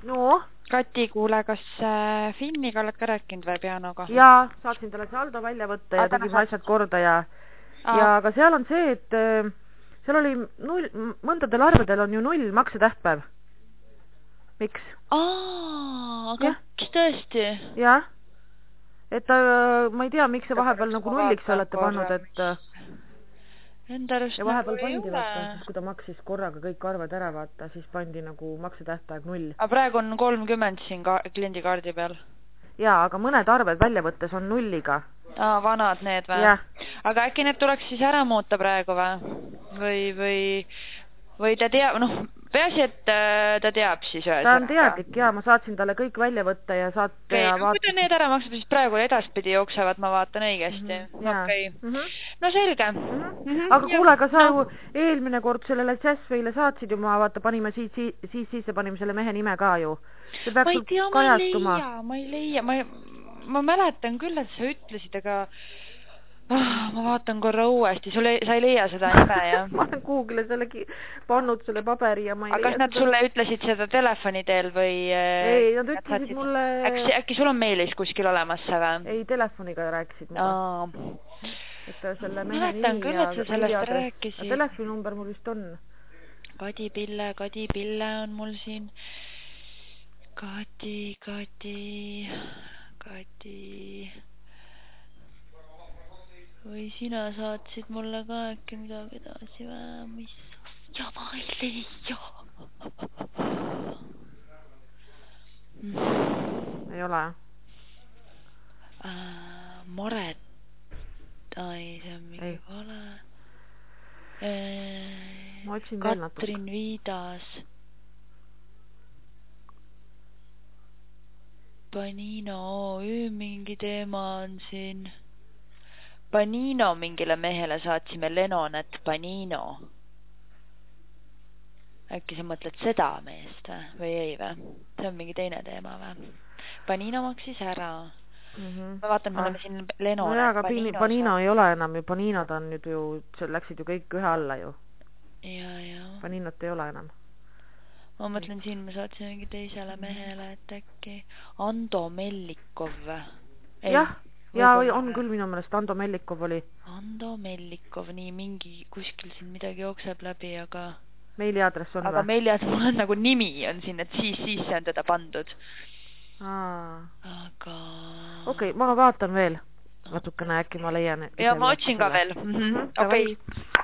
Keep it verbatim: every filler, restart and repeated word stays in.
No? Kati, kuule, kas äh, Finniga oled ka rääkinud või pianoga? Jaa, saatsin talle saldo välja võtta ja tegime asjad korda ja Aa. ja aga seal on see, et äh, seal oli null, mõndadel arvedel on ju null maksetähtpäev. Miks? Aa, aga miks tõesti? Jah, et äh, ma ei tea, miks see vahepeal nagu nulliks olete pannud, et äh, enda arust ja vahepeal nagu pandi vaata, siis kui ta maksis korraga kõik arved ära vaata, siis pandi nagu maksetähtaeg null. Aga praegu on kolmkümmend siin ka kliendikaardi peal. Jaa, aga mõned arved välja võttes on nulliga. Aa, vanad need või? Jah. Aga äkki need tuleks siis ära muuta praegu või? Või, või, või ta teab, noh, peaasi, et ta teab siis öelda. Ta on teadlik, jaa, ma saatsin talle kõik välja võtta ja saat... Okei, ja vaat... kui ta need ära maksab, siis praegu edaspidi jooksevad, ma vaatan õigesti. Mm -hmm, Okei. Mm -hmm. No selge. Mm -hmm. Mm -hmm. Aga kuule, aga sa ju no. eelmine kord sellele Jazzveile saatsid ju, ma vaata, panime siis, siis, siis, siis panime selle mehe nime ka ju. See peaks ma ei tea, ma ei leia, ma ei leia, ma, ei, ma mäletan küll, et sa ütlesid, aga oh, ma vaatan korra uuesti, sulle, sa ei leia seda nime, jah? ma olen Google'i selle pannud selle paberi ja ma ei aga leia kas nad seda... sulle ütlesid seda telefoni teel või... Ei, nad ütlesid nad mulle... Äkki, äkki sul on meilis kuskil olemas see või? Ei, telefoniga rääkisid mulle. Et selle mehe mäletan küll, et sa sellest rääkisid. Telefoninumber mul vist on. Kadi Pille, Kadi Pille on mul siin. Kadi, Kadi, Kadi... Või sina saatsid mulle ka äkki midagi edasi või, mis... Ja ma ei leia. Ei ole. Äh, Maret. Ai, see on mingi ei. Vale. Äh, ma otsin veel natuke. Katrin Viidas. Panino O Ü mingi teema on siin. Panino mingile mehele saatsime Lenonet Panino. Äkki sa mõtled seda meest või ei või? See on mingi teine teema või? Panino maksis ära. Mm -hmm. Ma vaatan, me oleme siin Lenonet no jah, aga Panino. Panino ei ole enam ju, Paninod on nüüd ju, seal läksid ju kõik ühe alla ju. Ja, ja. Paninot ei ole enam. Ma mõtlen siin, me saatsime mingi teisele mehele, et äkki Ando Mellikov või? Jah. Ja on küll minu meelest, Ando Mellikov oli. Ando Mellikov, nii mingi kuskil siin midagi jookseb läbi, aga... Meiliaadress on aga või? Aga meiliaadress, mul on nagu nimi on siin, et siis, siis see on teda pandud. Aa. Aga... Okei, okay, ma vaatan veel. Natukene äkki ma leian. Ja ma otsin ka veel. Okei.